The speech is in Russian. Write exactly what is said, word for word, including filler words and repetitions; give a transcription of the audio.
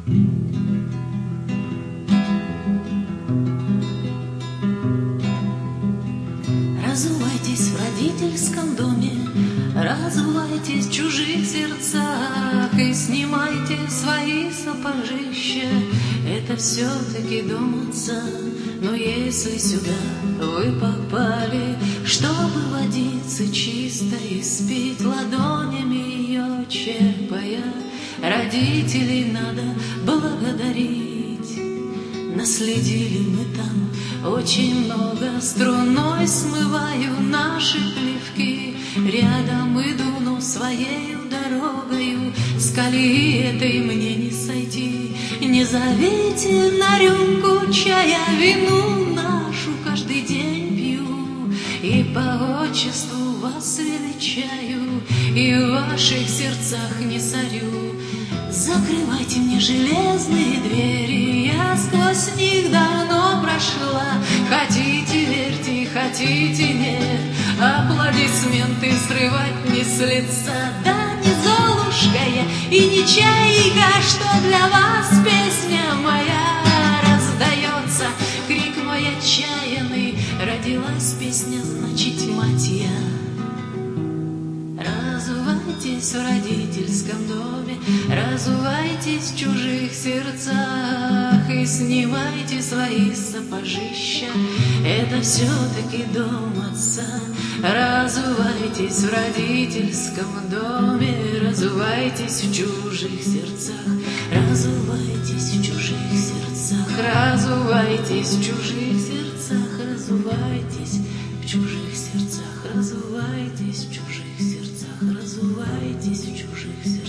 Разувайтесь в родительском доме, разувайтесь в чужих сердцах и снимайте свои сапожища. Это все-таки дом отца. Но если сюда вы попали, чтобы водиться чисто и спить, ладонями ее черпая, родителей надо благодарить. Наследили мы там очень много, струной смываю наши плевки. Рядом иду, но своею дорогою, с колеи этой мне не сойти. Не зовите на рюмку чая, вину нашу каждый день пью, и по отчеству вас величаю, и в ваших сердцах не сорю. Закрывайте мне железные двери, я сквозь них давно прошла. Хотите верьте, хотите нет, аплодисменты срывать не с лица. Да не Золушка я и не чайка, что для вас песня моя раздается. Крик мой отчаянный, родилась песня, значит, мать я. Разувайтесь в родительском доме, разувайтесь в чужих сердцах и снимайте свои сапожища. Это все-таки дом отца. Разувайтесь в родительском доме, разувайтесь в чужих сердцах, разувайтесь в чужих сердцах, разувайтесь в чужих сердцах, разувайтесь в чужих сердцах, разувайтесь в чужих сердцах, разувайтесь в чужих сердцах.